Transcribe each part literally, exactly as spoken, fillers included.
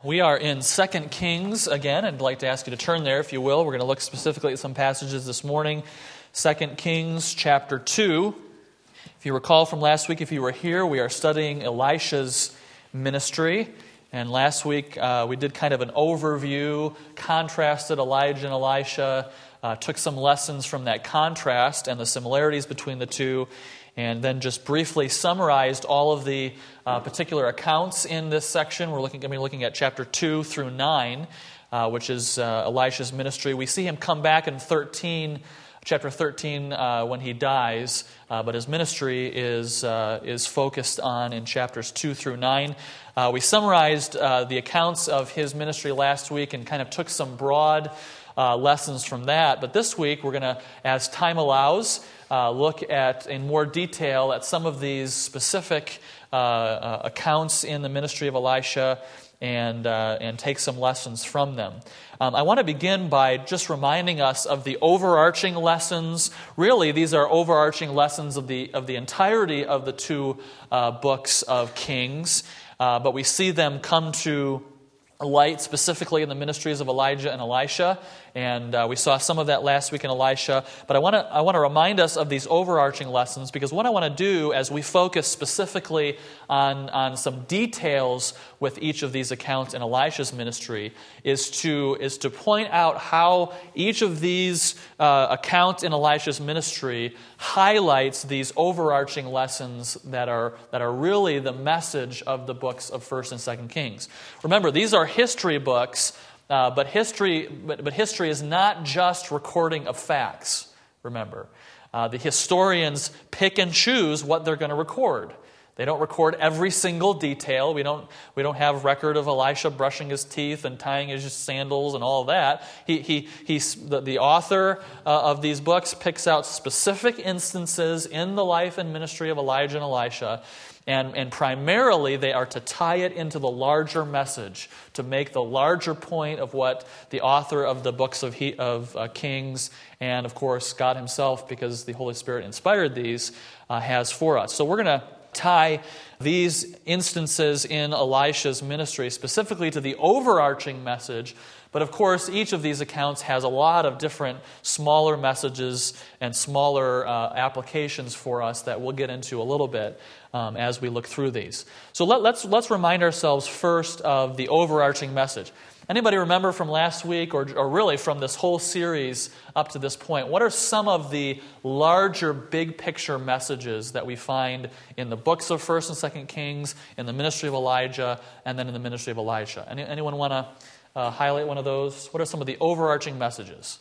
We are in Second Kings again. I'd like to ask you to turn there, if you will. We're going to look specifically at some passages this morning. Second Kings chapter two. If you recall from last week, if you were here, we are studying Elisha's ministry. And last week uh, we did kind of an overview, contrasted Elijah and Elisha, uh, took some lessons from that contrast and the similarities between the two, and then just briefly summarized all of the uh, particular accounts in this section. We're looking, going to be looking at chapter two through nine, uh, which is uh, Elisha's ministry. We see him come back in thirteen, chapter thirteen uh, when he dies, uh, but his ministry is uh, is focused on in chapters two through nine. Uh, we summarized uh, the accounts of his ministry last week and kind of took some broad uh, lessons from that. But this week we're going to, as time allows, Uh, look at in more detail at some of these specific uh, uh, accounts in the ministry of Elisha and uh, and take some lessons from them. Um, I want to begin by just reminding us of the overarching lessons. Really, these are overarching lessons of the of the entirety of the two uh, books of Kings, uh, but we see them come to light specifically in the ministries of Elijah and Elisha, and uh, we saw some of that last week in Elisha. But I want to I want to remind us of these overarching lessons, because what I want to do as we focus specifically on on some details with each of these accounts in Elisha's ministry is to is to point out how each of these uh, accounts in Elisha's ministry highlights these overarching lessons that are that are really the message of the books of First and Second Kings. Remember, these are history books, uh, but history but, but history is not just recording of facts. Remember, uh, the historians pick and choose what they're going to record. They don't record every single detail. We don't we don't have record of Elisha brushing his teeth and tying his sandals and all of that. He he he's the, the author uh, of these books picks out specific instances in the life and ministry of Elijah and Elisha. And, and primarily, they are to tie it into the larger message, to make the larger point of what the author of the books of, he, of uh, Kings, and of course God himself, because the Holy Spirit inspired these, uh, has for us. So we're going to tie these instances in Elisha's ministry specifically to the overarching message. But of course, each of these accounts has a lot of different smaller messages and smaller uh, applications for us that we'll get into a little bit um, as we look through these. So let, let's let's remind ourselves first of the overarching message. Anybody remember from last week, or, or really from this whole series up to this point, what are some of the larger big picture messages that we find in the books of First and Second Kings, in the ministry of Elijah, and then in the ministry of Elisha? Any, anyone want to uh, highlight one of those? What are some of the overarching messages?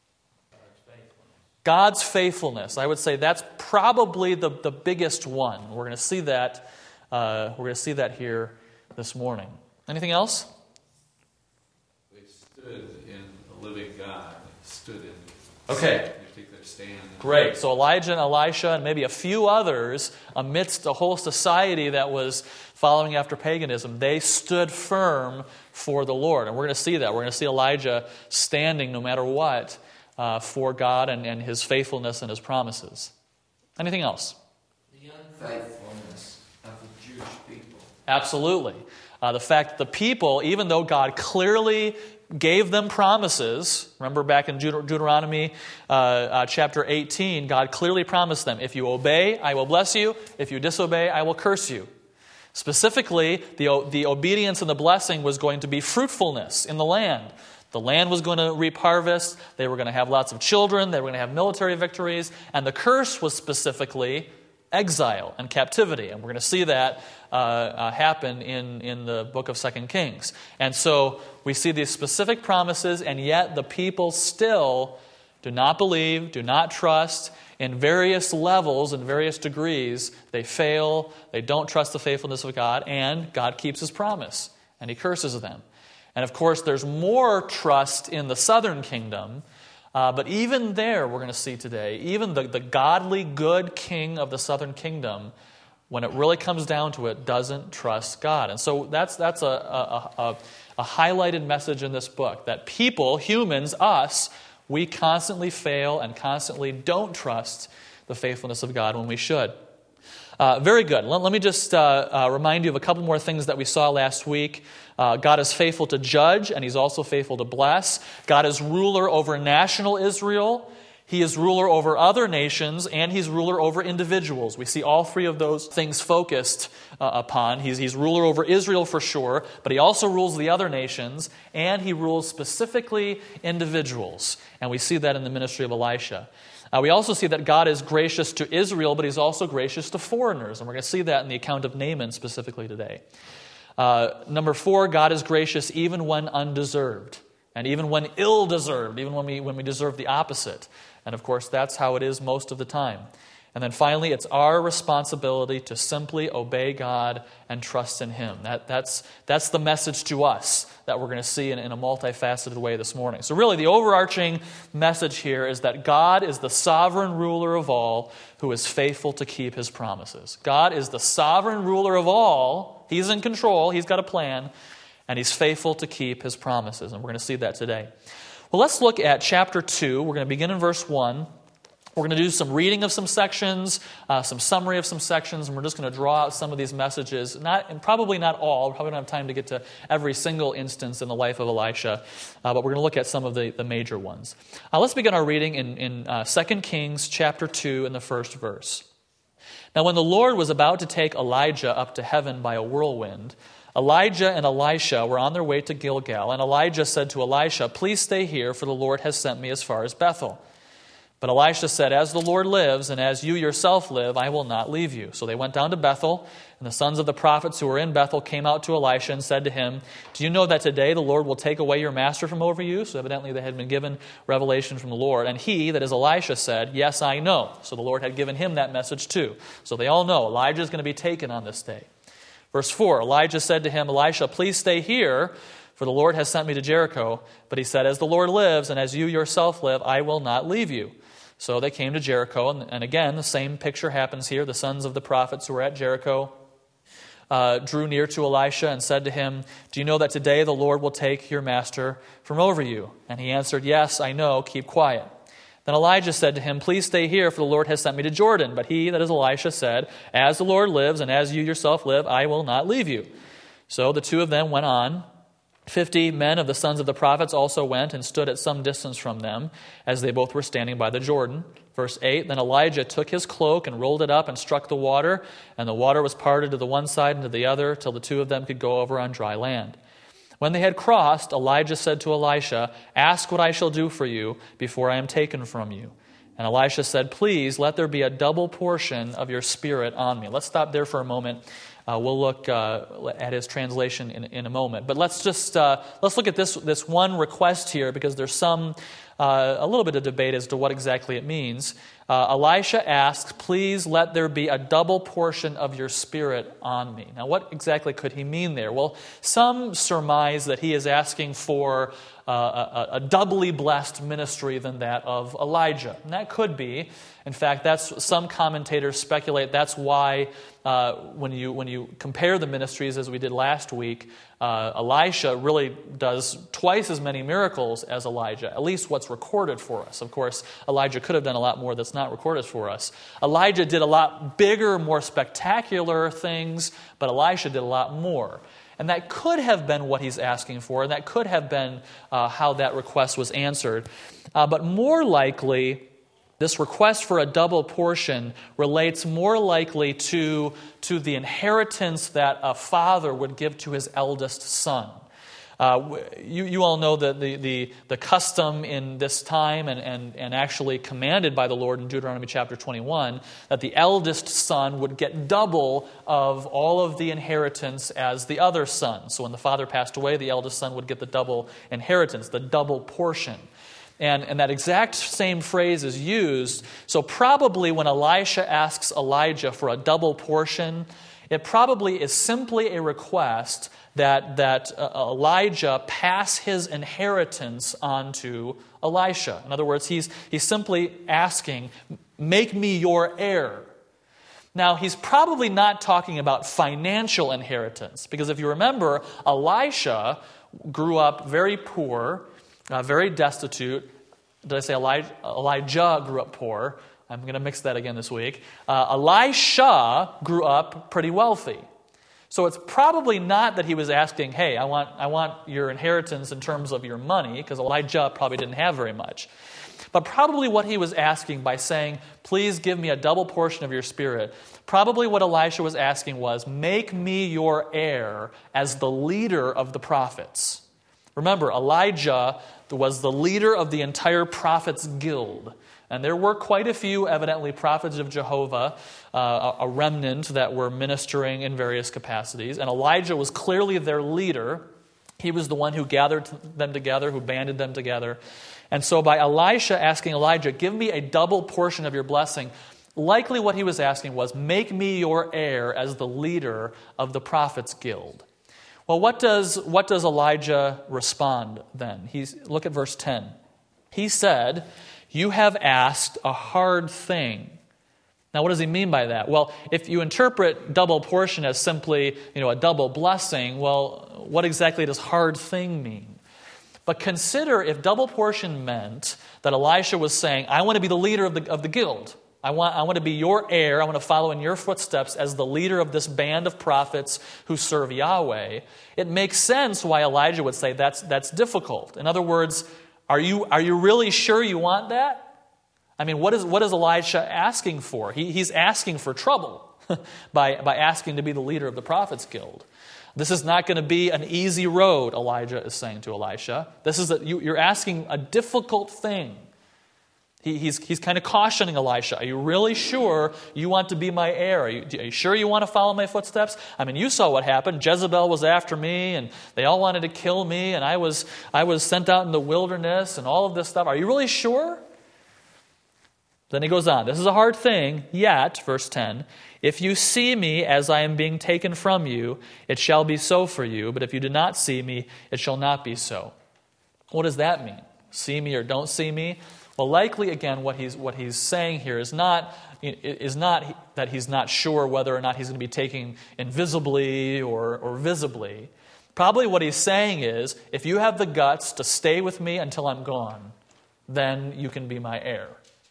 God's faithfulness. I would say that's probably the, the biggest one. We're going to see that. Uh, we're going to see that here this morning. Anything else? Stood in the living God. Stood in. Okay. Particular stand. Great. So Elijah and Elisha and maybe a few others amidst a whole society that was following after paganism, they stood firm for the Lord. And we're going to see that. We're going to see Elijah standing no matter what uh, for God and, and his faithfulness and his promises. Anything else? The unfaithfulness of the Jewish people. Absolutely. Uh, the fact that the people, even though God clearly gave them promises. Remember back in Deut- Deuteronomy uh, uh, chapter eighteen, God clearly promised them, if you obey, I will bless you. If you disobey, I will curse you. Specifically, the, the obedience and the blessing was going to be fruitfulness in the land. The land was going to reap harvest. They were going to have lots of children. They were going to have military victories. And the curse was specifically exile and captivity. And we're going to see that uh, uh, happen in, in the book of Second Kings. And so we see these specific promises, and yet the people still do not believe, do not trust. In various levels, in various degrees, they fail, they don't trust the faithfulness of God, and God keeps his promise, and he curses them. And of course, there's more trust in the southern kingdom. Uh, but even there, we're going to see today, even the, the godly, good king of the southern kingdom, when it really comes down to it, doesn't trust God. And so that's that's a, a, a, a highlighted message in this book, that people, humans, us, we constantly fail and constantly don't trust the faithfulness of God when we should. Uh, very good. Let, let me just uh, uh, remind you of a couple more things that we saw last week. Uh, God is faithful to judge, and He's also faithful to bless. God is ruler over national Israel. He is ruler over other nations, and He's ruler over individuals. We see all three of those things focused uh, upon. He's, he's ruler over Israel for sure, but He also rules the other nations, and He rules specifically individuals. And we see that in the ministry of Elisha. Uh, we also see that God is gracious to Israel, but He's also gracious to foreigners. And we're going to see that in the account of Naaman specifically today. Uh, number four, God is gracious even when undeserved, and even when ill-deserved, even when we, when we deserve the opposite. And of course, that's how it is most of the time. And then finally, it's our responsibility to simply obey God and trust in Him. That, that's, that's the message to us that we're going to see in, in a multifaceted way this morning. So really, the overarching message here is that God is the sovereign ruler of all who is faithful to keep His promises. God is the sovereign ruler of all. He's in control. He's got a plan. And He's faithful to keep His promises. And we're going to see that today. Well, let's look at chapter two. We're going to begin in verse one. We're going to do some reading of some sections, uh, some summary of some sections, and we're just going to draw out some of these messages. Not, and probably not all. We probably don't have time to get to every single instance in the life of Elisha, uh, but we're going to look at some of the, the major ones. Uh, let's begin our reading in, in uh, Second Kings chapter two in the first verse. Now, when the Lord was about to take Elijah up to heaven by a whirlwind, Elijah and Elisha were on their way to Gilgal, and Elijah said to Elisha, "Please stay here, for the Lord has sent me as far as Bethel." But Elisha said, "As the Lord lives, and as you yourself live, I will not leave you." So they went down to Bethel, and the sons of the prophets who were in Bethel came out to Elisha and said to him, "Do you know that today the Lord will take away your master from over you?" So evidently they had been given revelation from the Lord. And he, that is Elisha, said, "Yes, I know." So the Lord had given him that message too. So they all know Elijah is going to be taken on this day. Verse four, Elijah said to him, "Elisha, please stay here, for the Lord has sent me to Jericho." But he said, "As the Lord lives, and as you yourself live, I will not leave you." So they came to Jericho, and, and again, the same picture happens here. The sons of the prophets who were at Jericho uh, drew near to Elisha and said to him, "Do you know that today the Lord will take your master from over you?" And he answered, "Yes, I know, keep quiet." Then Elijah said to him, "Please stay here, for the Lord has sent me to Jordan." But he, that is Elisha, said, "As the Lord lives, and as you yourself live, I will not leave you." So the two of them went on. Fifty men of the sons of the prophets also went and stood at some distance from them, as they both were standing by the Jordan. Verse eight, Then Elijah took his cloak and rolled it up and struck the water, and the water was parted to the one side and to the other, till the two of them could go over on dry land. When they had crossed, Elijah said to Elisha, "Ask what I shall do for you before I am taken from you." And Elisha said, "Please, let there be a double portion of your spirit on me." Let's stop there for a moment. Uh, we'll look uh, at his translation in, in a moment. But let's just uh, let's look at this this one request here, because there's some uh, a little bit of debate as to what exactly it means. Uh, Elisha asks, "Please let there be a double portion of your spirit on me." Now, what exactly could he mean there? Well, some surmise that he is asking for uh, a, a doubly blessed ministry than that of Elijah. And that could be. In fact, that's some commentators speculate that's why uh, when you when you compare the ministries as we did last week, uh, Elisha really does twice as many miracles as Elijah, at least what's recorded for us. Of course, Elijah could have done a lot more that's not recorded for us. Elijah did a lot bigger, more spectacular things, but Elisha did a lot more. And that could have been what he's asking for, and that could have been uh, how that request was answered. Uh, but more likely, this request for a double portion relates more likely to, to the inheritance that a father would give to his eldest son. Uh, you, you all know the, the, the, the custom in this time, and, and, and actually commanded by the Lord in Deuteronomy chapter twenty-one, that the eldest son would get double of all of the inheritance as the other son. So when the father passed away, the eldest son would get the double inheritance, the double portion. And, and that exact same phrase is used. So probably when Elisha asks Elijah for a double portion, it probably is simply a request that, that uh, Elijah pass his inheritance on to Elisha. In other words, he's, he's simply asking, "Make me your heir." Now, he's probably not talking about financial inheritance, because if you remember, Elisha grew up very poor, Uh, very destitute. Did I say Elijah? Elijah grew up poor. I'm going to mix that again this week. Uh, Elisha grew up pretty wealthy. So it's probably not that he was asking, hey, I want I want your inheritance in terms of your money, because Elijah probably didn't have very much. But probably what he was asking by saying, please give me a double portion of your spirit, probably what Elisha was asking was, make me your heir as the leader of the prophets. Remember, Elijah was the leader of the entire prophets guild. And there were quite a few, evidently, prophets of Jehovah, uh, a remnant that were ministering in various capacities. And Elijah was clearly their leader. He was the one who gathered them together, who banded them together. And so by Elisha asking Elijah, give me a double portion of your blessing, likely what he was asking was, make me your heir as the leader of the prophets guild. Well, what does, what does Elijah respond then? He's, look at verse ten. He said, you have asked a hard thing. Now, what does he mean by that? Well, if you interpret double portion as simply, you know, a double blessing, well, what exactly does hard thing mean? But consider if double portion meant that Elisha was saying, I want to be the leader of the, of the guild. I want, I want to be your heir. I want to follow in your footsteps as the leader of this band of prophets who serve Yahweh. It makes sense why Elijah would say that's, that's difficult. In other words, are you, are you really sure you want that? I mean, what is, what is Elisha asking for? He, he's asking for trouble by, by asking to be the leader of the prophets guild. This is not going to be an easy road, Elijah is saying to Elisha. This is a, you, you're asking a difficult thing. He, he's, he's kind of cautioning Elisha. Are you really sure you want to be my heir? Are you, are you sure you want to follow my footsteps? I mean, you saw what happened. Jezebel was after me, and they all wanted to kill me, and I was, I was sent out in the wilderness, and all of this stuff. Are you really sure? Then he goes on. This is a hard thing, yet, verse ten, if you see me as I am being taken from you, it shall be so for you. But if you do not see me, it shall not be so. What does that mean? See me or don't see me? Well, likely, again, what he's what he's saying here is not is not that he's not sure whether or not he's going to be taken invisibly or, or visibly. Probably what he's saying is, if you have the guts to stay with me until I'm gone, then you can be my heir.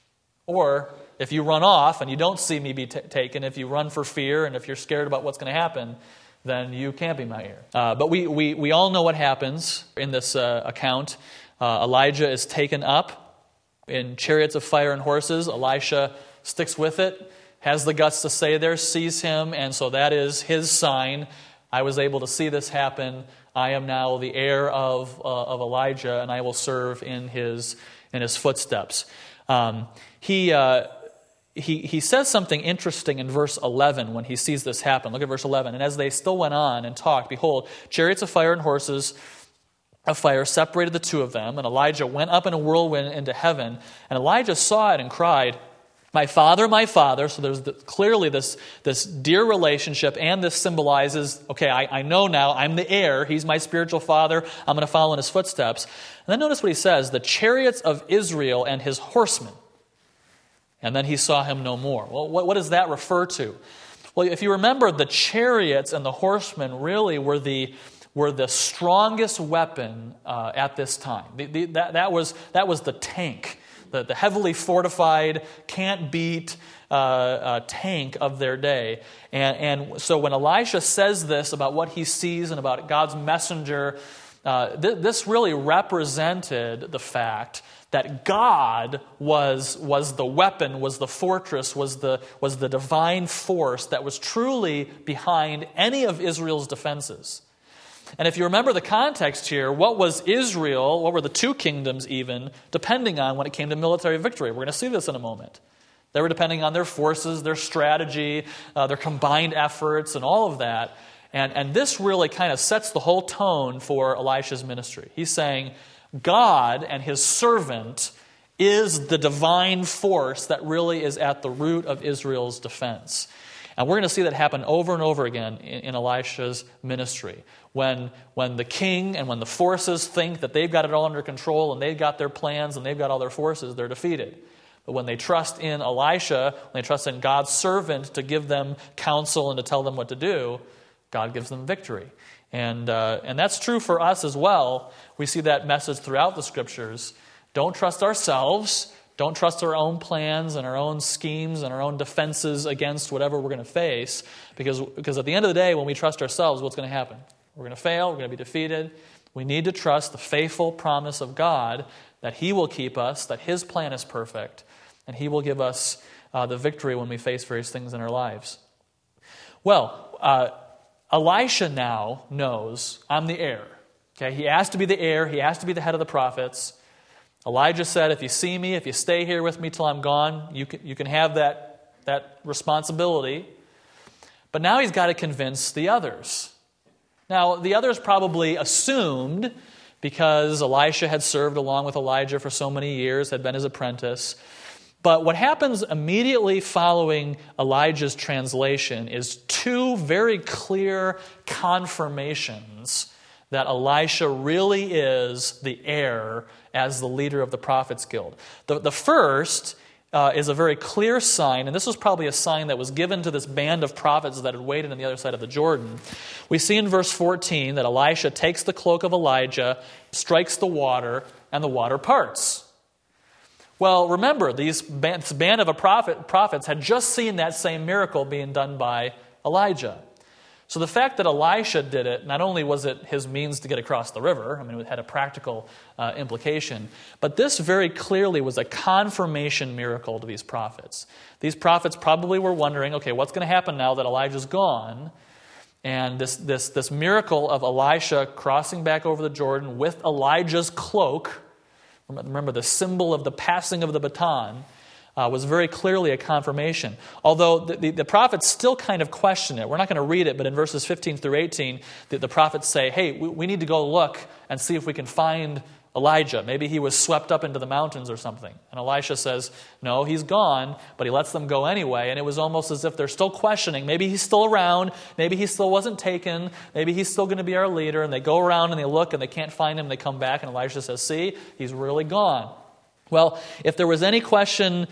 Or if you run off and you don't see me be t- taken, if you run for fear and if you're scared about what's going to happen, then you can't be my heir. Uh, but we, we, we all know what happens in this uh, account. Uh, Elijah is taken up in chariots of fire and horses. Elisha sticks with it, has the guts to stay there, sees him, and so that is his sign. I was able to see this happen. I am now the heir of, uh, of Elijah, and I will serve in his, in his footsteps. Um, he... Uh, He he says something interesting in verse eleven when he sees this happen. Look at verse eleven. And as they still went on and talked, behold, chariots of fire and horses of fire separated the two of them. And Elijah went up in a whirlwind into heaven. And Elijah saw it and cried, my father, my father. So there's the, clearly this, this dear relationship. And this symbolizes, okay, I, I know now I'm the heir. He's my spiritual father. I'm going to follow in his footsteps. And then notice what he says, the chariots of Israel and his horsemen. And then he saw him no more. Well, what, what does that refer to? Well, if you remember, the chariots and the horsemen really were the were the strongest weapon uh, at this time. The, the, that, that was that was the tank, the, the heavily fortified, can't beat uh, uh, tank of their day. And, and so when Elisha says this about what he sees and about God's messenger, uh, th- this really represented the fact that God was, was the weapon, was the fortress, was the, was the divine force that was truly behind any of Israel's defenses. And if you remember the context here, what was Israel, what were the two kingdoms even, depending on when it came to military victory? We're going to see this in a moment. They were depending on their forces, their strategy, uh, their combined efforts, and all of that. And, and this really kind of sets the whole tone for Elisha's ministry. He's saying, God and his servant is the divine force that really is at the root of Israel's defense. And we're going to see that happen over and over again in, in Elisha's ministry. When, when the king and when the forces think that they've got it all under control and they've got their plans and they've got all their forces, they're defeated. But when they trust in Elisha, when they trust in God's servant to give them counsel and to tell them what to do, God gives them victory. And uh, and that's true for us as well. We see that message throughout the Scriptures. Don't trust ourselves. Don't trust our own plans and our own schemes and our own defenses against whatever we're going to face, because, because at the end of the day, when we trust ourselves, what's going to happen? We're going to fail, we're going to be defeated. We need to trust the faithful promise of God that He will keep us, that His plan is perfect, and He will give us uh, the victory when we face various things in our lives. Well, uh, Elisha now knows, I'm the heir. Okay, he has to be the heir, he has to be the head of the prophets. Elijah said, if you see me, if you stay here with me till I'm gone, you can, you can have that, that responsibility. But now he's got to convince the others. Now, the others probably assumed, because Elisha had served along with Elijah for so many years, had been his apprentice. But what happens immediately following Elijah's translation is two very clear confirmations that Elisha really is the heir as the leader of the Prophets Guild. The, the first uh, is a very clear sign, and this was probably a sign that was given to this band of prophets that had waited on the other side of the Jordan. We see in verse fourteen that Elisha takes the cloak of Elijah, strikes the water, and the water parts. Well, remember, these band, this band of a prophet, prophets had just seen that same miracle being done by Elijah. So the fact that Elisha did it, not only was it his means to get across the river, I mean, it had a practical uh, implication, but this very clearly was a confirmation miracle to these prophets. These prophets probably were wondering, okay, what's going to happen now that Elijah's gone? And this, this, this miracle of Elisha crossing back over the Jordan with Elijah's cloak, remember the symbol of the passing of the baton, Uh, was very clearly a confirmation. Although the, the, the prophets still kind of question it. We're not going to read it, but in verses fifteen through eighteen, the, the prophets say, hey, we, we need to go look and see if we can find Elijah. Maybe he was swept up into the mountains or something. And Elisha says, no, he's gone, but he lets them go anyway. And it was almost as if they're still questioning. Maybe he's still around. Maybe he still wasn't taken. Maybe he's still going to be our leader. And they go around and they look and they can't find him. They come back and Elisha says, see, he's really gone. Well, if there was any question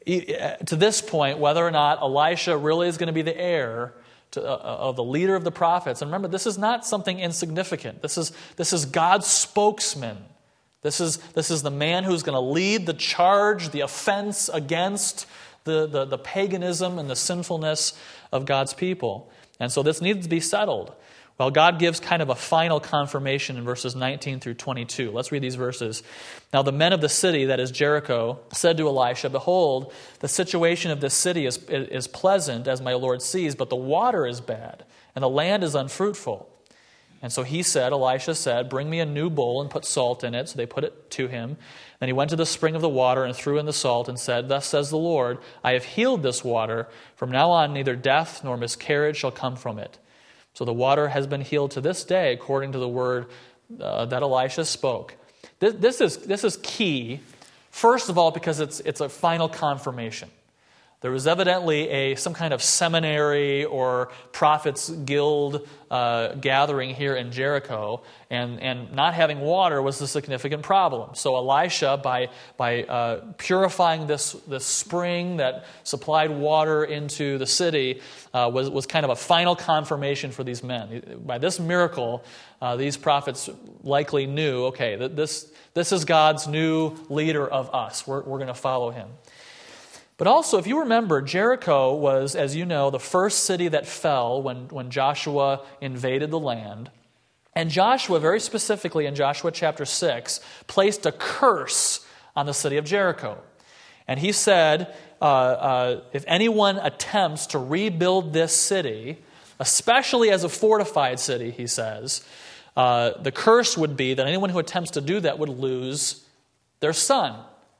to this point whether or not Elisha really is going to be the heir to, uh, of the leader of the prophets, and remember, this is not something insignificant. This is this is God's spokesman. This is this is the man who's going to lead the charge, the offense against the, the, the paganism and the sinfulness of God's people. And so this needs to be settled. Well, God gives kind of a final confirmation in verses nineteen through twenty-two. Let's read these verses. Now the men of the city, that is Jericho, said to Elisha, behold, the situation of this city is, is pleasant, as my Lord sees, but the water is bad, and the land is unfruitful. And so he said, Elisha said, bring me a new bowl and put salt in it. So they put it to him. Then he went to the spring of the water and threw in the salt and said, thus says the Lord, I have healed this water. From now on neither death nor miscarriage shall come from it. So the water has been healed to this day, according to the word uh, that Elisha spoke. This, this is this is key, first of all, because it's it's a final confirmation. There was evidently a some kind of seminary or prophets guild uh, gathering here in Jericho, and, and not having water was a significant problem. So Elisha, by by uh, purifying this this spring that supplied water into the city, uh, was was kind of a final confirmation for these men. By this miracle, uh, these prophets likely knew, okay, that this this is God's new leader of us. We're we're going to follow him. But also, if you remember, Jericho was, as you know, the first city that fell when, when Joshua invaded the land. And Joshua, very specifically in Joshua chapter six, placed a curse on the city of Jericho. And he said, uh, uh, if anyone attempts to rebuild this city, especially as a fortified city, he says, uh, the curse would be that anyone who attempts to do that would lose their son.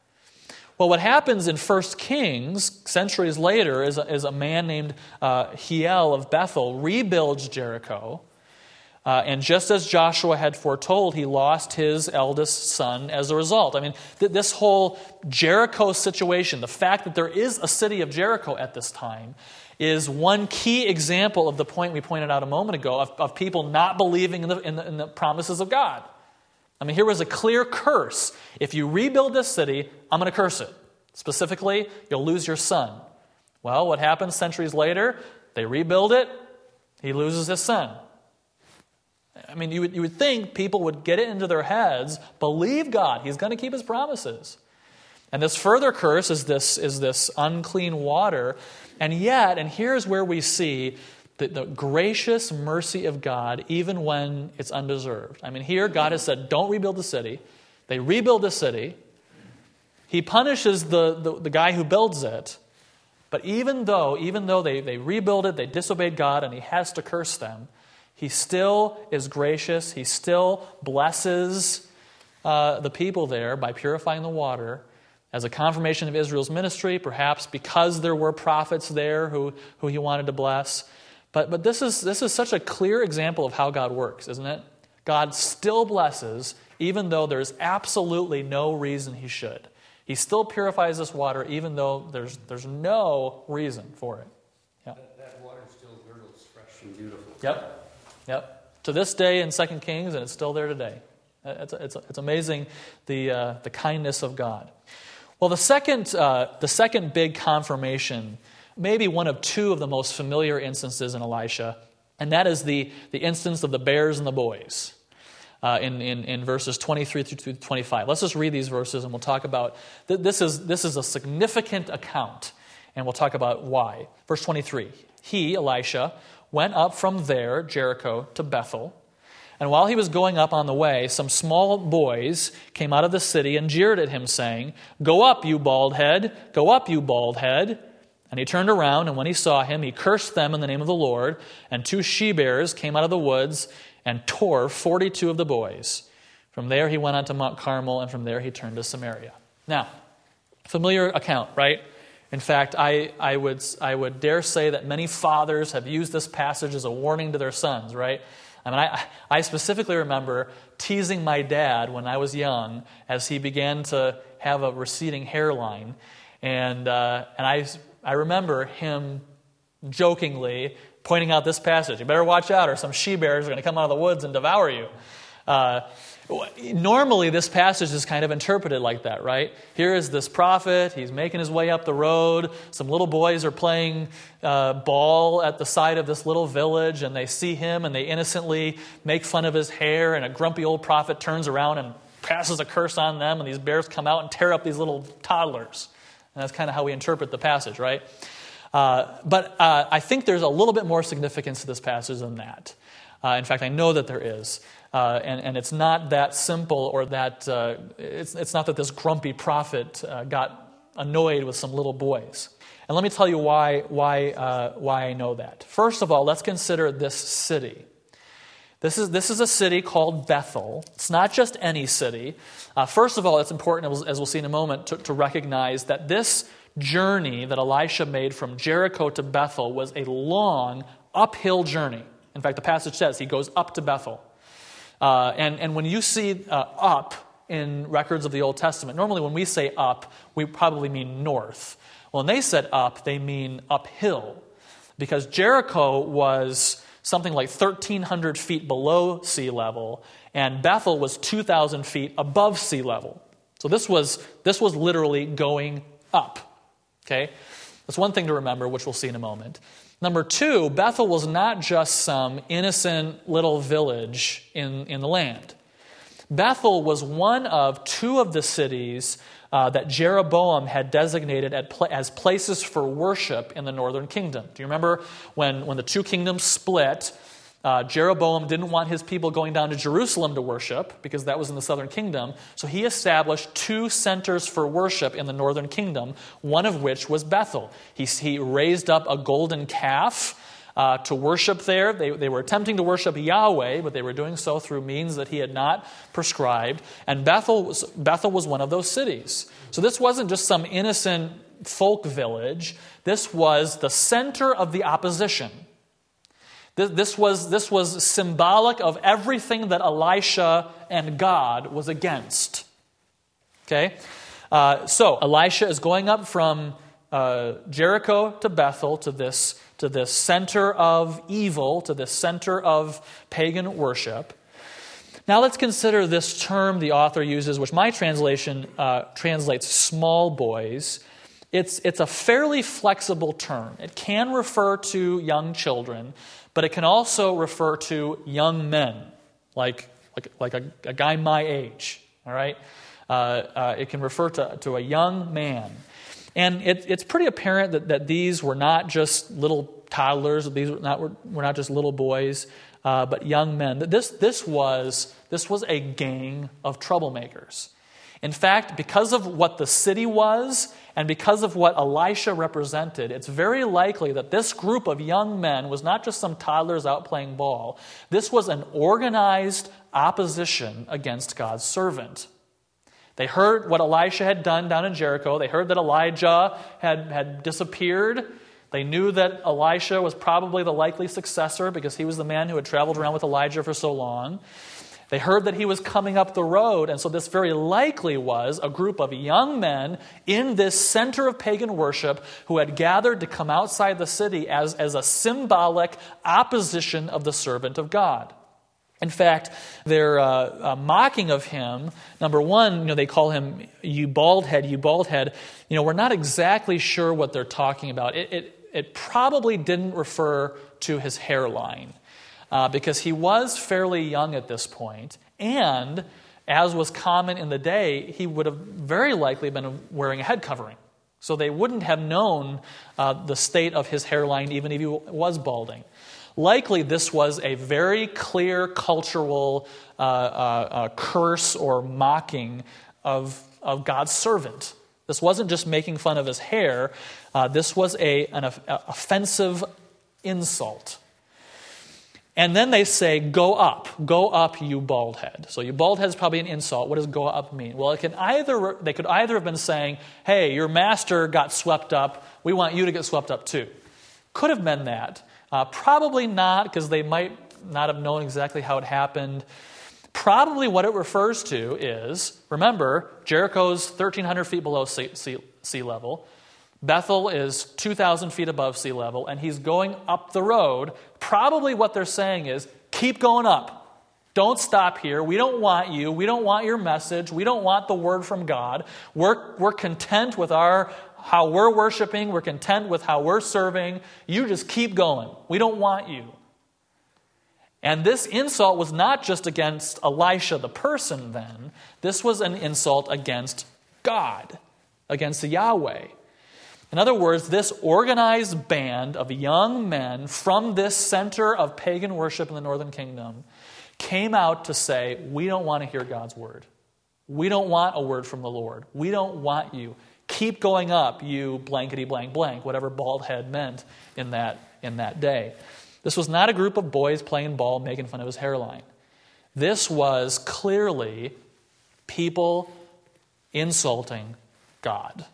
Well, what happens in First Kings, centuries later, is a, is a man named uh, Hiel of Bethel rebuilds Jericho. Uh, and just as Joshua had foretold, he lost his eldest son as a result. I mean, th- this whole Jericho situation, the fact that there is a city of Jericho at this time, is one key example of the point we pointed out a moment ago of, of people not believing in the, in the, in the promises of God. I mean, here was a clear curse. If you rebuild this city, I'm going to curse it. Specifically, you'll lose your son. Well, what happens centuries later? They rebuild it. He loses his son. I mean, you would, you would think people would get it into their heads, believe God. He's going to keep his promises. And this further curse is this, is this unclean water. And yet, and here's where we see the, the gracious mercy of God, even when it's undeserved. I mean, here God has said, don't rebuild the city. They rebuild the city. He punishes the, the, the guy who builds it. But even though, even though they, they rebuild it, they disobeyed God, and he has to curse them, he still is gracious. He still blesses uh, the people there by purifying the water as a confirmation of Israel's ministry, perhaps because there were prophets there who, who he wanted to bless. But, but this is, this is such a clear example of how God works, isn't it? God still blesses, even though there's absolutely no reason he should. He still purifies this water, even though there's, there's no reason for it. Yeah. That, that water still gurgles fresh and beautiful. Yep. Yep. To this day in Second Kings, and it's still there today. It's, it's, it's amazing the, uh, the kindness of God. Well, the second, uh, the second big confirmation, maybe one of two of the most familiar instances in Elisha, and that is the, the instance of the bears and the boys uh, in, in, in verses twenty-three through twenty-five. Let's just read these verses and we'll talk about, th- this is, this is a significant account, and we'll talk about why. Verse twenty-three, he, Elisha, went up from there, Jericho, to Bethel. And while he was going up on the way, some small boys came out of the city and jeered at him, saying, "Go up, you bald head! Go up, you bald head!" And he turned around, and when he saw him, he cursed them in the name of the Lord. And two she-bears came out of the woods and tore forty-two of the boys. From there he went on to Mount Carmel, and from there he turned to Samaria. Now, familiar account, right? In fact, I, I would I would dare say that many fathers have used this passage as a warning to their sons, right? I mean, I, I specifically remember teasing my dad when I was young as he began to have a receding hairline. And uh, and I, I remember him jokingly pointing out this passage. You better watch out or some she-bears are going to come out of the woods and devour you. Uh, normally, this passage is kind of interpreted like that, right? Here is this prophet. He's making his way up the road. Some little boys are playing uh, ball at the side of this little village, and they see him, and they innocently make fun of his hair, and a grumpy old prophet turns around and passes a curse on them, and these bears come out and tear up these little toddlers. And that's kind of how we interpret the passage, right? Uh, but uh, I think there's a little bit more significance to this passage than that. Uh, in fact, I know that there is. Uh, and, and it's not that simple or that, uh, it's, it's not that this grumpy prophet uh, got annoyed with some little boys. And let me tell you why, why, uh, why I know that. First of all, let's consider this city. This is, this is a city called Bethel. It's not just any city. Uh, first of all, it's important, as we'll see in a moment, to, to recognize that this journey that Elisha made from Jericho to Bethel was a long uphill journey. In fact, the passage says he goes up to Bethel. Uh, and, and when you see uh, up in records of the Old Testament, normally when we say up, we probably mean north. When they said up, they mean uphill. Because Jericho was something like thirteen hundred feet below sea level, and Bethel was two thousand feet above sea level. So this was, this was literally going up. Okay? That's one thing to remember, which we'll see in a moment. Number two, Bethel was not just some innocent little village in, in the land. Bethel was one of two of the cities uh, that Jeroboam had designated at pla- as places for worship in the northern kingdom. Do you remember when, when the two kingdoms split? Uh, Jeroboam didn't want his people going down to Jerusalem to worship because that was in the southern kingdom. So he established two centers for worship in the northern kingdom, one of which was Bethel. He, he raised up a golden calf uh, to worship there. They, they were attempting to worship Yahweh, but they were doing so through means that he had not prescribed. And Bethel was, Bethel was one of those cities. So this wasn't just some innocent folk village. This was the center of the opposition. This was, this was symbolic of everything that Elisha and God was against. Okay? Uh, so, Elisha is going up from uh, Jericho to Bethel, to this, to this center of evil, to this center of pagan worship. Now let's consider this term the author uses, which my translation uh, translates small boys. It's, it's a fairly flexible term. It can refer to young children, but it can also refer to young men, like, like, like a, a guy my age, All right? Uh, uh, it can refer to, to a young man. And it, it's pretty apparent that, that these were not just little toddlers, these were not, were, were not just little boys, uh, but young men. This, this, was, this was a gang of troublemakers. In fact, because of what the city was and because of what Elisha represented, it's very likely that this group of young men was not just some toddlers out playing ball. This was an organized opposition against God's servant. They heard what Elisha had done down in Jericho. They heard that Elijah had, had disappeared. They knew that Elisha was probably the likely successor because he was the man who had traveled around with Elijah for so long. They heard that he was coming up the road, and so this very likely was a group of young men in this center of pagan worship who had gathered to come outside the city as, as a symbolic opposition of the servant of God. In fact, their uh, uh, mocking of him, number one, you know, they call him, you bald head, you bald head. You know, we're not exactly sure what they're talking about. It, it, it probably didn't refer to his hairline uh, because he was fairly young at this point, and as was common in the day, he would have very likely been wearing a head covering. So they wouldn't have known uh, the state of his hairline even if he was balding. Likely this was a very clear cultural uh, uh, uh, curse or mocking of, of God's servant. This wasn't just making fun of his hair. Uh, this was a, an a, offensive insult. And then they say, go up. Go up, you bald head. So you bald head is probably an insult. What does go up mean? Well, it can either they could either have been saying, hey, your master got swept up. We want you to get swept up too. Could have meant that. Uh, probably not, because they might not have known exactly how it happened. Probably what it refers to is, remember, Jericho's thirteen hundred feet below sea, sea, sea level. Bethel is two thousand feet above sea level, and he's going up the road. Probably what they're saying is, keep going up. Don't stop here. We don't want you. We don't want your message. We don't want the word from God. We're, we're content with our how we're worshiping. We're content with how we're serving. You just keep going. We don't want you. And this insult was not just against Elisha the person then. This was an insult against God, against the Yahweh. In other words, this organized band of young men from this center of pagan worship in the northern kingdom came out to say, we don't want to hear God's word. We don't want a word from the Lord. We don't want you. Keep going up, you blankety blank blank, whatever bald head meant in that, in that day. This was not a group of boys playing ball, making fun of his hairline. This was clearly people insulting God.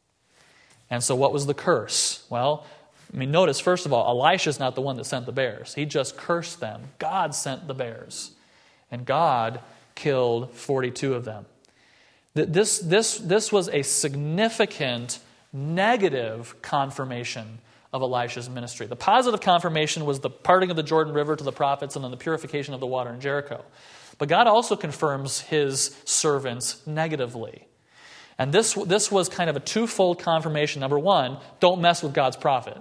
And so what was the curse? Well, I mean, notice, first of all, Elisha's not the one that sent the bears. He just cursed them. God sent the bears. And God killed forty-two of them. This, this, this was a significant negative confirmation of Elisha's ministry. The positive confirmation was the parting of the Jordan River to the prophets and then the purification of the water in Jericho. But God also confirms his servants negatively. And this, this was kind of a twofold confirmation. Number one, don't mess with God's prophet.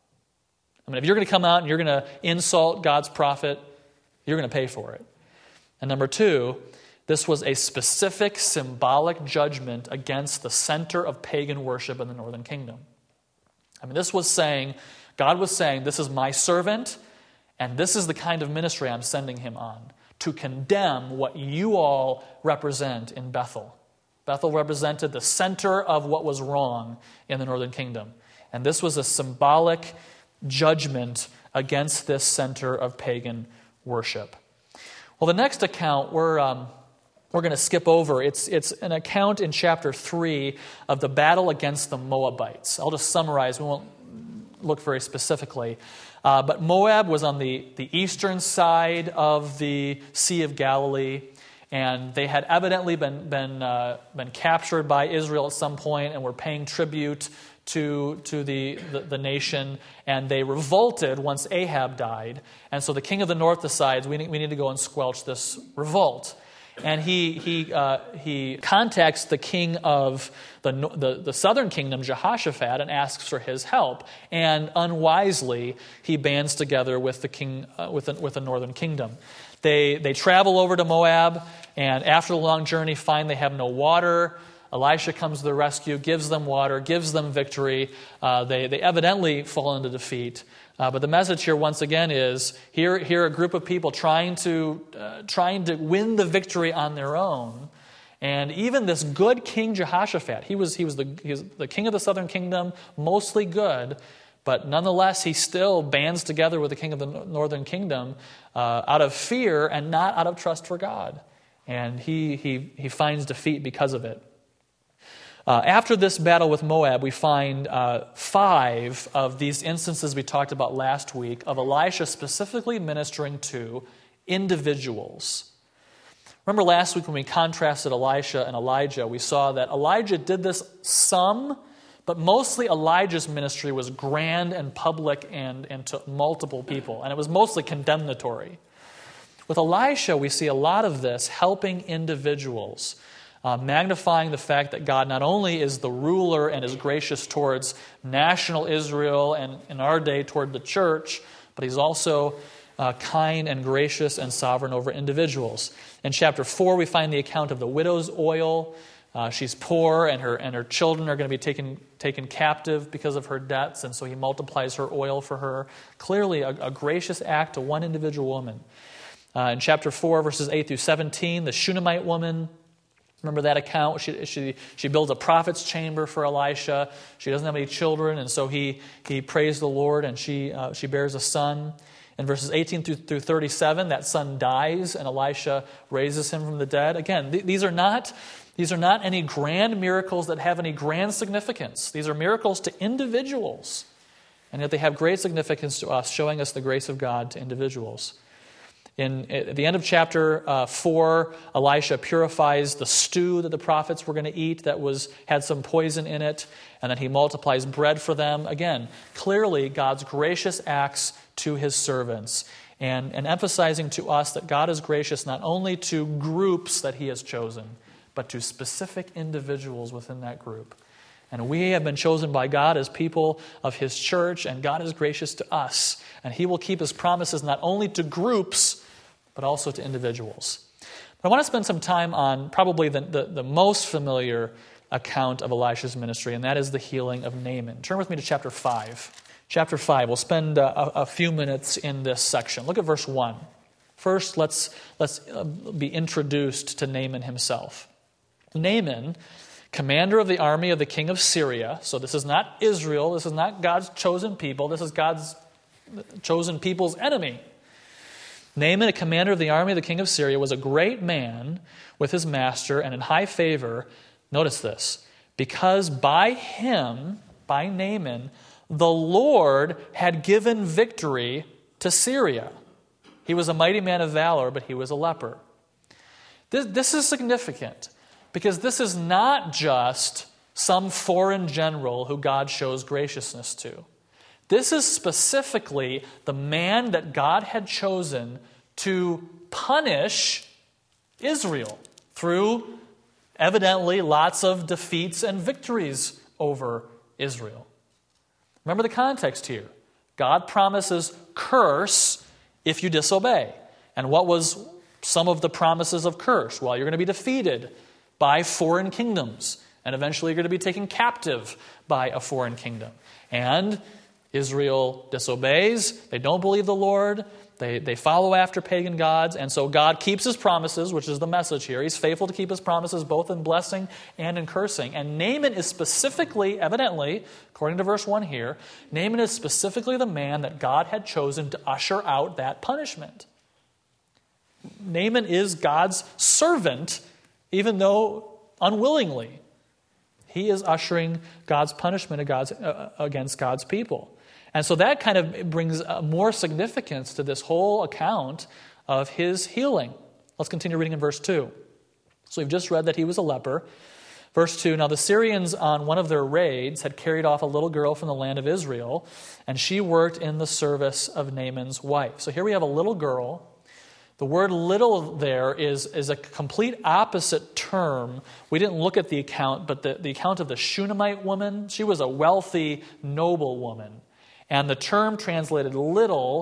I mean, if you're going to come out and you're going to insult God's prophet, you're going to pay for it. And number two, this was a specific symbolic judgment against the center of pagan worship in the northern kingdom. I mean, this was saying, God was saying, this is my servant, and this is the kind of ministry I'm sending him on, to condemn what you all represent in Bethel. Bethel represented the center of what was wrong in the northern kingdom. And this was a symbolic judgment against this center of pagan worship. Well, the next account we're, um, we're going to skip over. It's, it's an account in chapter three of the battle against the Moabites. I'll just summarize. We won't look very specifically. Uh, but Moab was on the, the eastern side of the Sea of Galilee. And they had evidently been been uh, been captured by Israel at some point and were paying tribute to to the, the, the nation. And they revolted once Ahab died. And so the king of the north decides we need, we need to go and squelch this revolt. And he he uh, he contacts the king of the, the the southern kingdom, Jehoshaphat, and asks for his help. And unwisely, he bands together with the king uh, with the, with the northern kingdom. they, they travel over to Moab, and after the long journey, find they have no water. Elisha comes to their rescue, gives them water, gives them victory. Uh, they, they evidently fall into defeat. Uh, but the message here, once again, is here, here are a group of people trying to, uh, trying to win the victory on their own. And even this good King Jehoshaphat, he was, he was, the, he was the king of the southern kingdom, mostly good, but nonetheless, he still bands together with the king of the northern kingdom uh, out of fear and not out of trust for God. And he, he, he finds defeat because of it. Uh, after this battle with Moab, we find uh, five of these instances we talked about last week of Elisha specifically ministering to individuals. Remember last week when we contrasted Elisha and Elijah, we saw that Elijah did this some, but mostly Elijah's ministry was grand and public and, and to multiple people, and it was mostly condemnatory. With Elisha, we see a lot of this helping individuals. Uh, magnifying the fact that God not only is the ruler and is gracious towards national Israel and in our day toward the church, but he's also uh, kind and gracious and sovereign over individuals. In chapter four, we find the account of the widow's oil. Uh, she's poor, and her and her children are going to be taken taken captive because of her debts, and so he multiplies her oil for her. Clearly, a, a gracious act to one individual woman. Uh, in chapter four, verses eight through seventeen, the Shunammite woman. Remember that account? She, she, she builds a prophet's chamber for Elisha. She doesn't have any children, and so he, he prays the Lord, and she, uh, she bears a son. In verses eighteen through, through thirty-seven, that son dies, and Elisha raises him from the dead. Again, th- these are not, these are not any grand miracles that have any grand significance. These are miracles to individuals, and yet they have great significance to us, showing us the grace of God to individuals. In, at the end of chapter uh, four, Elisha purifies the stew that the prophets were going to eat that was had some poison in it, and then he multiplies bread for them. Again, clearly God's gracious acts to his servants, and, and emphasizing to us that God is gracious not only to groups that he has chosen, but to specific individuals within that group. And we have been chosen by God as people of his church, and God is gracious to us. And he will keep his promises not only to groups, but also to individuals. But I want to spend some time on probably the, the, the most familiar account of Elisha's ministry, and that is the healing of Naaman. Turn with me to chapter five. Chapter five, we'll spend a, a few minutes in this section. Look at verse one. First, let's, let's be introduced to Naaman himself. Naaman, commander of the army of the king of Syria. So this is not Israel. This is not God's chosen people. This is God's chosen people's enemy. Naaman, a commander of the army of the king of Syria, was a great man with his master and in high favor. Notice this. Because by him, by Naaman, the Lord had given victory to Syria. He was a mighty man of valor, but he was a leper. This, this is significant. Because this is not just some foreign general who God shows graciousness to. This is specifically the man that God had chosen to punish Israel through, evidently, lots of defeats and victories over Israel. Remember the context here. God promises curse if you disobey. And what was some of the promises of curse? Well, you're going to be defeated by foreign kingdoms, and eventually you're going to be taken captive by a foreign kingdom. And Israel disobeys, they don't believe the Lord, they, they follow after pagan gods, and so God keeps his promises, which is the message here. He's faithful to keep his promises both in blessing and in cursing. And Naaman is specifically, evidently, according to verse one here, Naaman is specifically the man that God had chosen to usher out that punishment. Naaman is God's servant, even though unwillingly. He is ushering God's punishment against God's people. And so that kind of brings more significance to this whole account of his healing. Let's continue reading in verse two. So we've just read that he was a leper. Verse two, now the Syrians on one of their raids had carried off a little girl from the land of Israel, and she worked in the service of Naaman's wife. So here we have a little girl. The word little there is, is a complete opposite term. We didn't look at the account, but the, the account of the Shunammite woman, she was a wealthy, noble woman. And the term translated little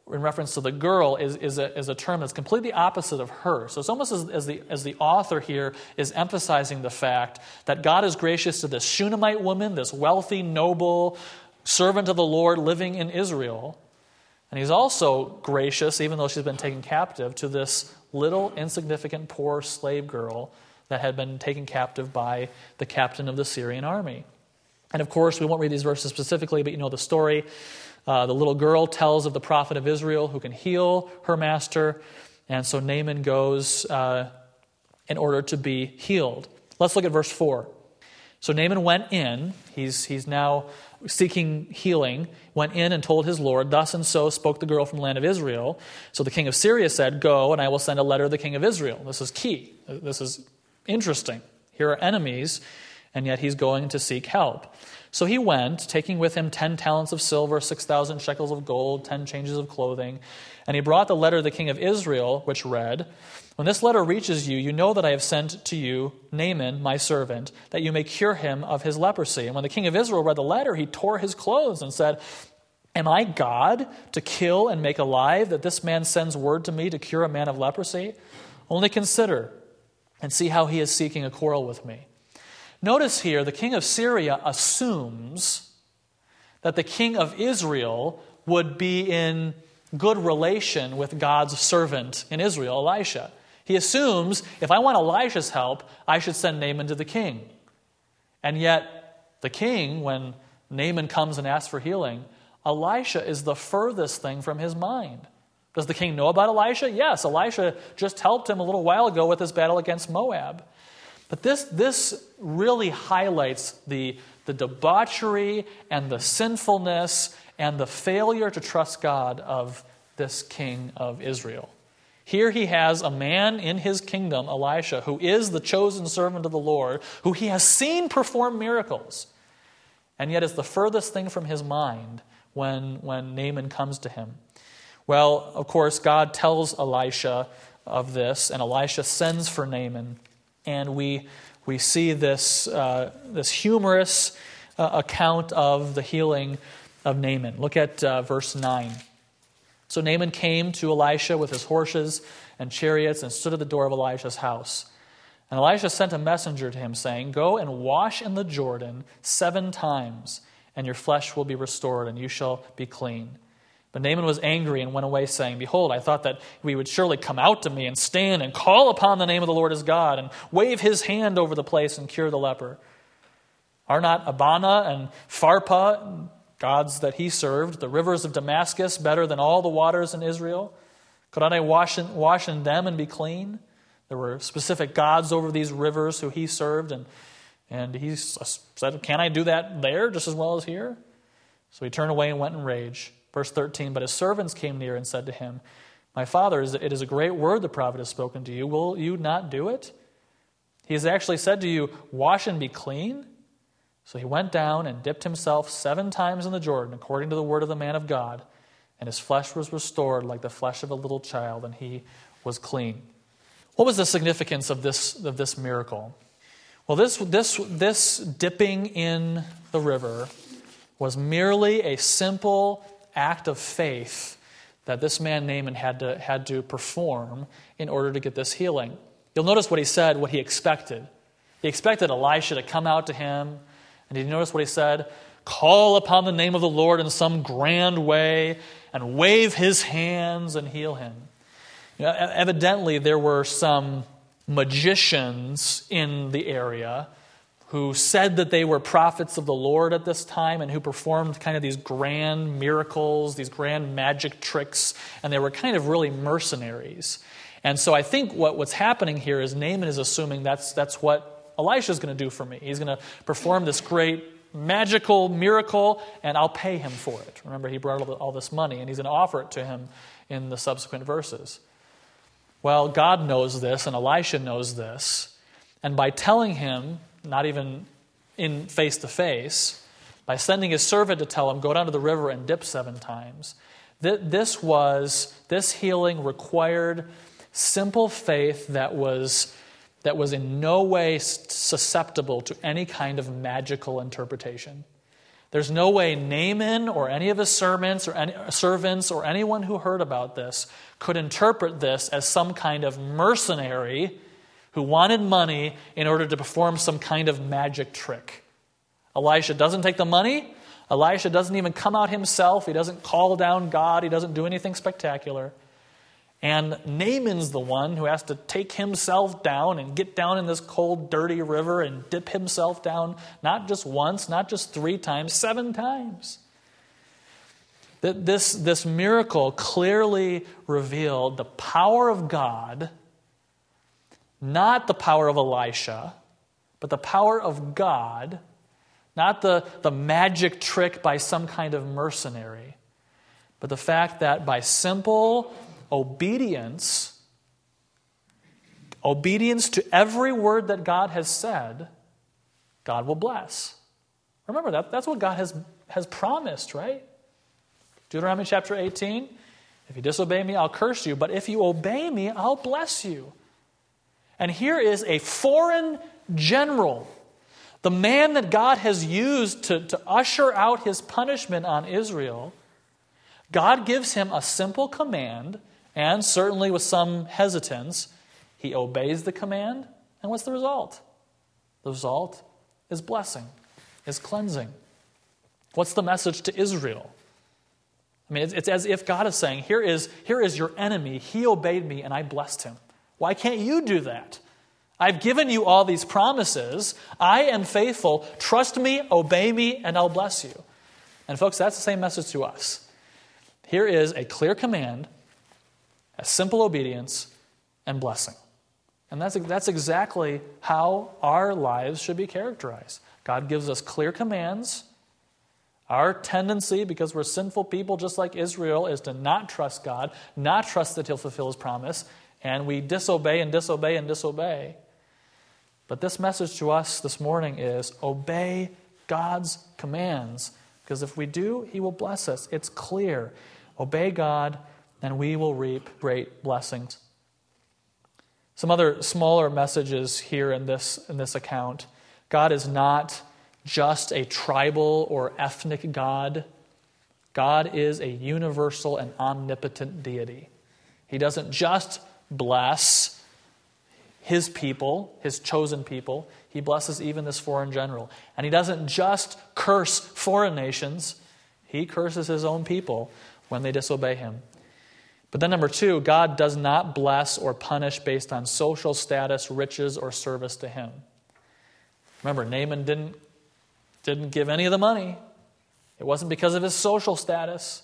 in reference to the girl, is, is, a, is a term that's completely opposite of her. So it's almost as, as, the, as the author here is emphasizing the fact that God is gracious to this Shunammite woman, this wealthy, noble servant of the Lord living in Israel. And he's also gracious, even though she's been taken captive, to this little, insignificant, poor slave girl that had been taken captive by the captain of the Syrian army. And of course, we won't read these verses specifically, but you know the story. Uh, the little girl tells of the prophet of Israel who can heal her master. And so Naaman goes uh, in order to be healed. Let's look at verse four. So Naaman went in. He's, he's now seeking healing. Went in and told his Lord, thus and so spoke the girl from the land of Israel. So the king of Syria said, go, and I will send a letter to the king of Israel. This is key. This is interesting. Here are enemies, and yet he's going to seek help. So he went, taking with him ten talents of silver, six thousand shekels of gold, ten changes of clothing. And he brought the letter to the king of Israel, which read, when this letter reaches you, you know that I have sent to you Naaman, my servant, that you may cure him of his leprosy. And when the king of Israel read the letter, he tore his clothes and said, am I God to kill and make alive, that this man sends word to me to cure a man of leprosy? Only consider and see how he is seeking a quarrel with me. Notice here, the king of Syria assumes that the king of Israel would be in good relation with God's servant in Israel, Elisha. He assumes, if I want Elisha's help, I should send Naaman to the king. And yet, the king, when Naaman comes and asks for healing, Elisha is the furthest thing from his mind. Does the king know about Elisha? Yes, Elisha just helped him a little while ago with his battle against Moab. But this, this really highlights the, the debauchery and the sinfulness and the failure to trust God of this king of Israel. Here he has a man in his kingdom, Elisha, who is the chosen servant of the Lord, who he has seen perform miracles, and yet is the furthest thing from his mind when, when Naaman comes to him. Well, of course, God tells Elisha of this, and Elisha sends for Naaman. And we we see this uh, this humorous uh, account of the healing of Naaman. Look at uh, verse nine. So Naaman came to Elisha with his horses and chariots and stood at the door of Elisha's house. And Elisha sent a messenger to him, saying, go and wash in the Jordan seven times, and your flesh will be restored, and you shall be clean. But Naaman was angry and went away, saying, behold, I thought that he would surely come out to me and stand and call upon the name of the Lord his God and wave his hand over the place and cure the leper. Are not Abana and Pharpah, gods that he served, the rivers of Damascus, better than all the waters in Israel? Could not I wash in, wash in them and be clean? There were specific gods over these rivers who he served, and, and he said, can I do that there just as well as here? So he turned away and went in rage. Verse thirteen, but his servants came near and said to him, my father, it is a great word the prophet has spoken to you. Will you not do it? He has actually said to you, wash and be clean. So he went down and dipped himself seven times in the Jordan, according to the word of the man of God. And his flesh was restored like the flesh of a little child, and he was clean. What was the significance of this, of this miracle? Well, this, this, this dipping in the river was merely a simple act of faith that this man Naaman had to, had to perform in order to get this healing. You'll notice what he said, what he expected. He expected Elisha to come out to him, and did you notice what he said? Call upon the name of the Lord in some grand way and wave his hands and heal him. You know, evidently, there were some magicians in the area who said that they were prophets of the Lord at this time and who performed kind of these grand miracles, these grand magic tricks, and they were kind of really mercenaries. And so I think what, what's happening here is Naaman is assuming that's, that's what Elisha is going to do for me. He's going to perform this great magical miracle, and I'll pay him for it. Remember, he brought all this money, and he's going to offer it to him in the subsequent verses. Well, God knows this, and Elisha knows this, and by telling him, not even in face-to-face, by sending his servant to tell him, go down to the river and dip seven times. This was, this healing required simple faith that was, that was in no way susceptible to any kind of magical interpretation. There's no way Naaman or any of his servants or any servants or anyone who heard about this could interpret this as some kind of mercenary who wanted money in order to perform some kind of magic trick. Elisha doesn't take the money. Elisha doesn't even come out himself. He doesn't call down God. He doesn't do anything spectacular. And Naaman's the one who has to take himself down and get down in this cold, dirty river and dip himself down, not just once, not just three times, seven times. This, this miracle clearly revealed the power of God, not the power of Elisha, but the power of God, not the, the magic trick by some kind of mercenary, but the fact that by simple obedience, obedience to every word that God has said, God will bless. Remember that. That's what God has, has promised, right? Deuteronomy chapter eighteen. If you disobey me, I'll curse you. But if you obey me, I'll bless you. And here is a foreign general, the man that God has used to, to usher out his punishment on Israel. God gives him a simple command, and certainly with some hesitance, he obeys the command. And what's the result? The result is blessing, is cleansing. What's the message to Israel? I mean, it's, it's as if God is saying, here is, here is your enemy. He obeyed me and I blessed him. Why can't you do that? I've given you all these promises. I am faithful. Trust me, obey me, and I'll bless you. And folks, that's the same message to us. Here is a clear command, a simple obedience, and blessing. And that's, that's exactly how our lives should be characterized. God gives us clear commands. Our tendency, because we're sinful people just like Israel, is to not trust God, not trust that He'll fulfill His promise, and we disobey and disobey and disobey. But this message to us this morning is obey God's commands, because if we do, He will bless us. It's clear. Obey God, and we will reap great blessings. Some other smaller messages here in this, in this account. God is not just a tribal or ethnic God. God is a universal and omnipotent deity. He doesn't just bless His people, His chosen people. He blesses even this foreign general. And He doesn't just curse foreign nations. He curses His own people when they disobey Him. But then number two, God does not bless or punish based on social status, riches, or service to Him. Remember, Naaman didn't, didn't give any of the money. It wasn't because of his social status.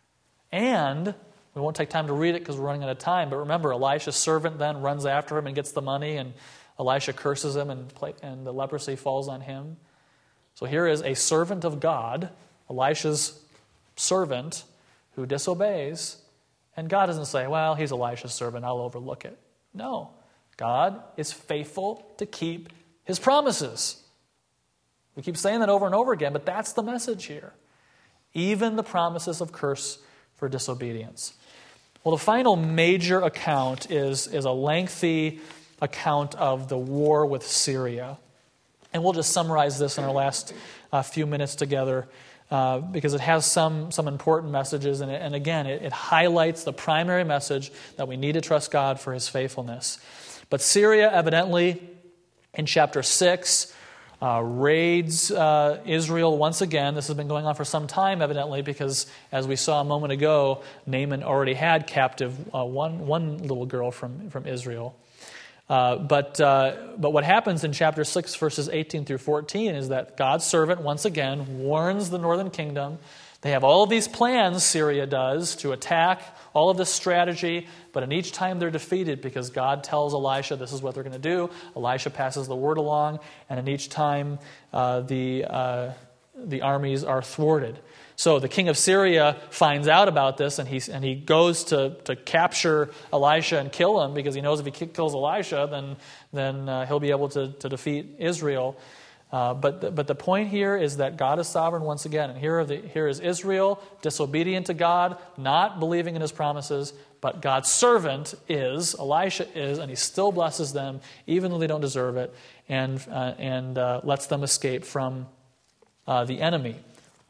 And we won't take time to read it because we're running out of time. But remember, Elisha's servant then runs after him and gets the money, and Elisha curses him, and, and the leprosy falls on him. So here is a servant of God, Elisha's servant, who disobeys. And God doesn't say, well, he's Elisha's servant, I'll overlook it. No. God is faithful to keep His promises. We keep saying that over and over again, but that's the message here. Even the promises of curse for disobedience. Well, the final major account is, is a lengthy account of the war with Syria. And we'll just summarize this in our last uh, few minutes together uh, because it has some, some important messages. And, it, and again, it, it highlights the primary message that we need to trust God for His faithfulness. But Syria, evidently, in chapter six, uh, raids uh, Israel once again. This has been going on for some time, evidently, because as we saw a moment ago, Naaman already had captive uh, one, one little girl from, from Israel. Uh, but uh, but what happens in chapter six, verses eighteen through fourteen, is that God's servant, once again, warns the northern kingdom. They have all of these plans, Syria does, to attack, all of this strategy, but in each time they're defeated because God tells Elisha this is what they're going to do. Elisha passes the word along, and in each time uh, the uh, the armies are thwarted. So the king of Syria finds out about this, and he and he goes to, to capture Elisha and kill him, because he knows if he kills Elisha, then then uh, he'll be able to, to defeat Israel. Uh, but the, but the point here is that God is sovereign once again, and here are the, here is Israel disobedient to God, not believing in His promises. But God's servant is Elisha is, and he still blesses them even though they don't deserve it, and uh, and uh, lets them escape from uh, the enemy.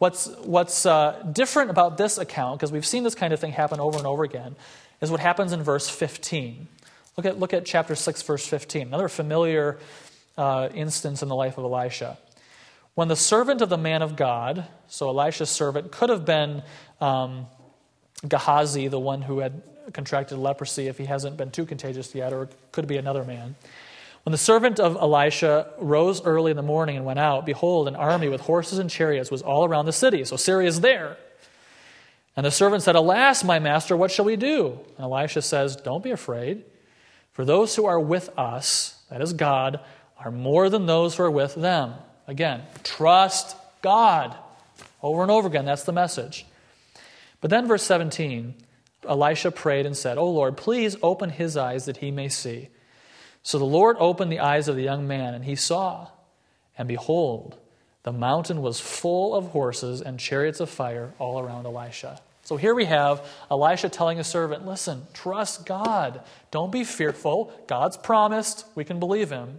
What's, what's uh, different about this account, because we've seen this kind of thing happen over and over again, is what happens in verse fifteen. Look at, look at chapter six, verse fifteen. Another familiar uh, instance in the life of Elisha. When the servant of the man of God, so Elisha's servant, could have been um, Gehazi, the one who had contracted leprosy, if he hasn't been too contagious yet, or it could be another man. When the servant of Elisha rose early in the morning and went out, behold, an army with horses and chariots was all around the city. So Syria is there. And the servant said, "Alas, my master, what shall we do?" And Elisha says, "Don't be afraid. For those who are with us," that is God, "are more than those who are with them." Again, trust God. Over and over again, that's the message. But then verse seventeen, Elisha prayed and said, "O Lord, please open his eyes that he may see." So the Lord opened the eyes of the young man, and he saw. And behold, the mountain was full of horses and chariots of fire all around Elisha. So here we have Elisha telling his servant, listen, trust God. Don't be fearful. God's promised. We can believe him.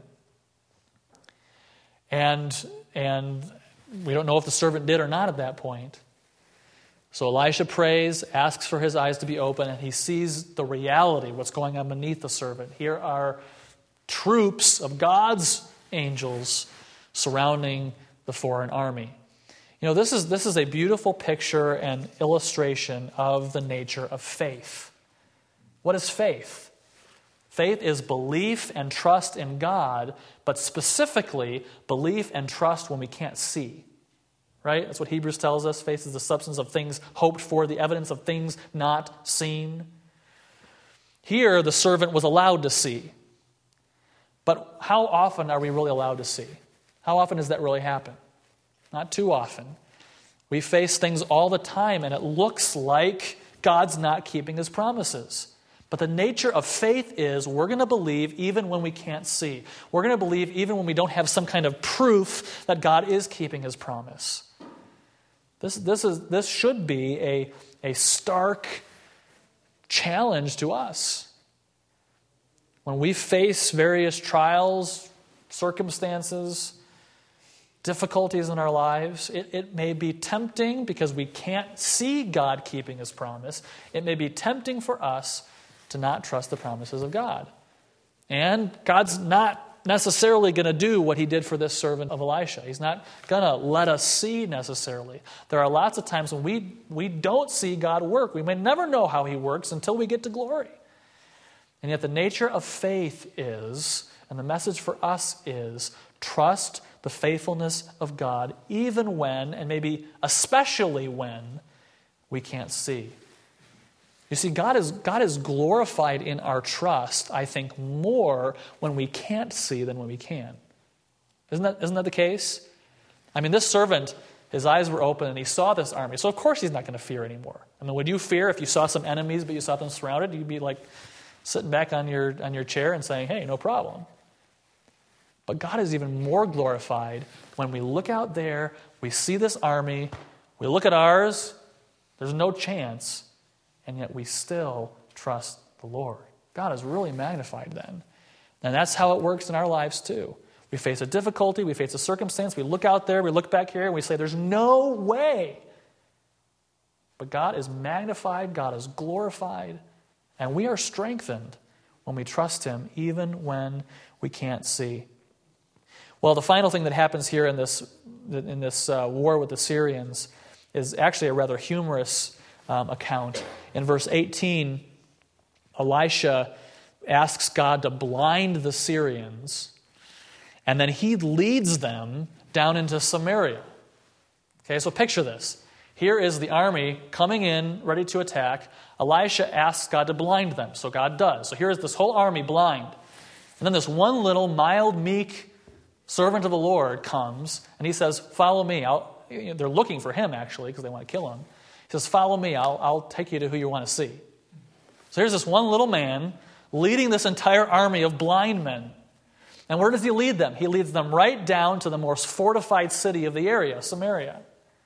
And, and we don't know if the servant did or not at that point. So Elisha prays, asks for his eyes to be open, and he sees the reality, what's going on beneath the servant. Here are troops of God's angels surrounding the foreign army. You know, this is this is a beautiful picture and illustration of the nature of faith. What is faith? Faith is belief and trust in God, but specifically belief and trust when we can't see. Right? That's what Hebrews tells us. Faith is the substance of things hoped for, the evidence of things not seen. Here, the servant was allowed to see. But how often are we really allowed to see? How often does that really happen? Not too often. We face things all the time, and it looks like God's not keeping his promises. But the nature of faith is we're going to believe even when we can't see. We're going to believe even when we don't have some kind of proof that God is keeping his promise. This, this, is, this should be a, a stark challenge to us. When we face various trials, circumstances, difficulties in our lives, it, it may be tempting because we can't see God keeping his promise. It may be tempting for us to not trust the promises of God. And God's not necessarily going to do what he did for this servant of Elisha. He's not going to let us see necessarily. There are lots of times when we, we don't see God work. We may never know how he works until we get to glory. And yet the nature of faith is, and the message for us is, trust the faithfulness of God even when, and maybe especially when, we can't see. You see, God is, God is glorified in our trust, I think, more when we can't see than when we can. Isn't that, isn't that the case? I mean, this servant, his eyes were open and he saw this army. So of course he's not going to fear anymore. I mean, would you fear if you saw some enemies but you saw them surrounded? You'd be like sitting back on your, on your chair and saying, hey, no problem. But God is even more glorified when we look out there, we see this army, we look at ours, there's no chance, and yet we still trust the Lord. God is really magnified then. And that's how it works in our lives too. We face a difficulty, we face a circumstance, we look out there, we look back here, and we say, there's no way. But God is magnified, God is glorified, and we are strengthened when we trust him, even when we can't see. Well, the final thing that happens here in this in this uh, war with the Syrians is actually a rather humorous um, account. In verse eighteen, Elisha asks God to blind the Syrians, and then he leads them down into Samaria. Okay, so picture this. Here is the army coming in, ready to attack. Elisha asks God to blind them, so God does. So here is this whole army blind. And then this one little mild, meek servant of the Lord comes, and he says, follow me. I'll, you know, they're looking for him, actually, because they want to kill him. He says, follow me. I'll, I'll take you to who you want to see. So here's this one little man leading this entire army of blind men. And where does he lead them? He leads them right down to the most fortified city of the area, Samaria.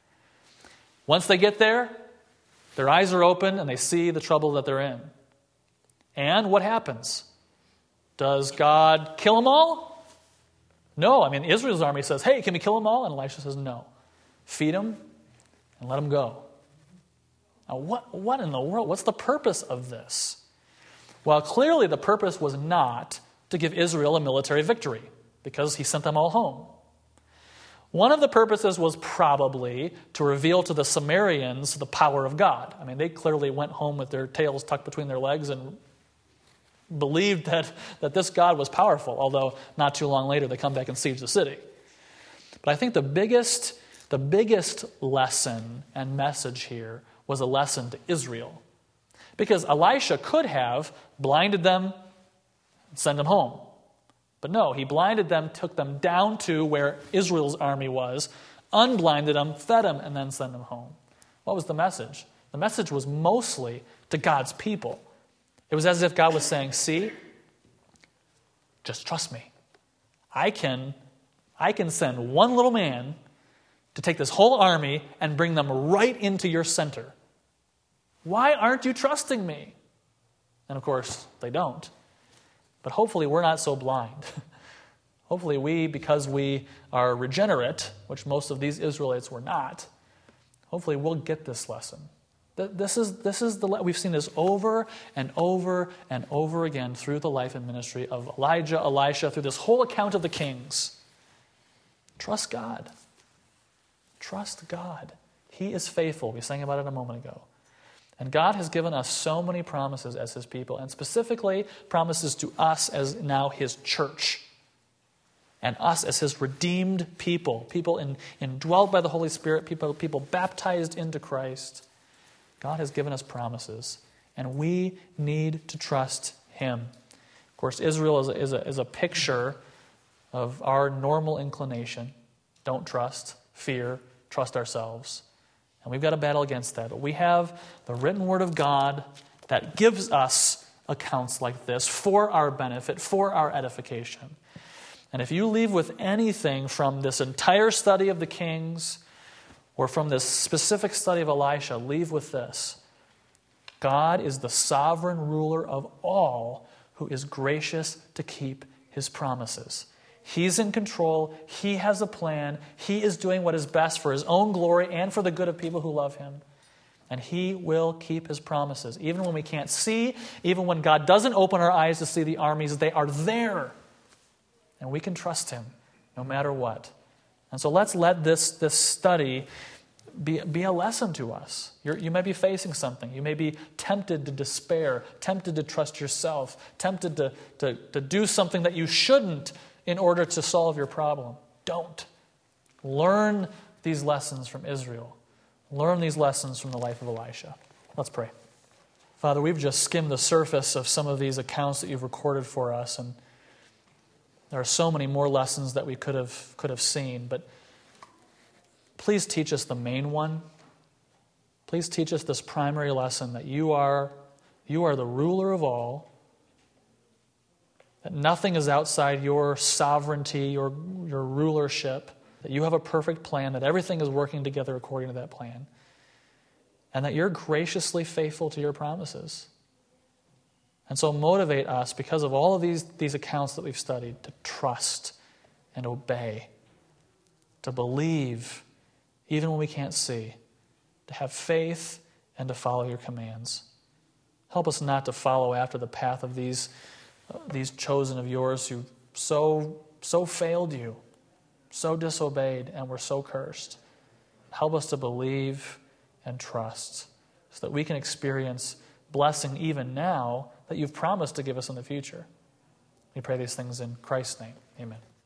Once they get there, their eyes are open and they see the trouble that they're in. And what happens? Does God kill them all? No. I mean, Israel's army says, hey, can we kill them all? And Elisha says, no. Feed them, and let them go. Now, what, what in the world? What's the purpose of this? Well, clearly the purpose was not to give Israel a military victory, because he sent them all home. One of the purposes was probably to reveal to the Sumerians the power of God. I mean, they clearly went home with their tails tucked between their legs and believed that, that this God was powerful, although not too long later they come back and siege the city. But I think the biggest, the biggest lesson and message here was a lesson to Israel. Because Elisha could have blinded them and sent them home. But no, he blinded them, took them down to where Israel's army was, unblinded them, fed them, and then sent them home. What was the message? The message was mostly to God's people. It was as if God was saying, see, just trust me. I can, I can send one little man to take this whole army and bring them right into your center. Why aren't you trusting me? And of course, they don't. But hopefully we're not so blind. Hopefully we, because we are regenerate, which most of these Israelites were not, hopefully we'll get this lesson. This is, this is the, we've seen this over and over and over again through the life and ministry of Elijah, Elisha, through this whole account of the kings. Trust God. Trust God. He is faithful. We sang about it a moment ago. And God has given us so many promises as His people, and specifically promises to us as now His church, and us as His redeemed people, people in, indwelt by the Holy Spirit, people, people baptized into Christ. God has given us promises, and we need to trust Him. Of course, Israel is a, is a, is a picture of our normal inclination. Don't trust, fear, trust ourselves. And we've got to battle against that. But we have the written Word of God that gives us accounts like this for our benefit, for our edification. And if you leave with anything from this entire study of the kings or from this specific study of Elisha, leave with this. God is the sovereign ruler of all who is gracious to keep His promises. He's in control. He has a plan. He is doing what is best for His own glory and for the good of people who love Him. And He will keep His promises. Even when we can't see, even when God doesn't open our eyes to see the armies, they are there. And we can trust Him no matter what. And so let's let this, this study be, be a lesson to us. You're, you may be facing something. You may be tempted to despair, tempted to trust yourself, tempted to, to, to do something that you shouldn't in order to solve your problem. Don't. Learn these lessons from Israel. Learn these lessons from the life of Elisha. Let's pray. Father, we've just skimmed the surface of some of these accounts that You've recorded for us, and there are so many more lessons that we could have could have seen, but please teach us the main one. Please teach us this primary lesson that you are, you are the ruler of all, that nothing is outside your sovereignty, your, your rulership, that you have a perfect plan, that everything is working together according to that plan, and that you're graciously faithful to your promises. And so motivate us, because of all of these, these accounts that we've studied, to trust and obey, to believe even when we can't see, to have faith and to follow Your commands. Help us not to follow after the path of these Uh, these chosen of Yours who so, so failed You, so disobeyed, and were so cursed. Help us to believe and trust so that we can experience blessing even now that You've promised to give us in the future. We pray these things in Christ's name. Amen.